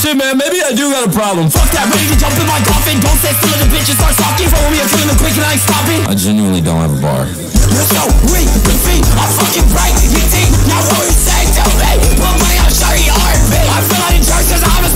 shit, man. Maybe I do got a problem. Fuck that, ready to jump in my coffin. Don't sit still in the bitch and start talking. Follow me, I'm killing them quick and I ain't stopping. I genuinely don't have a bar. You're so weak, defeat. I'm fucking break your teeth. Now what you say to me? Put money on show your heartbeat. I feel like a jerk cause I'm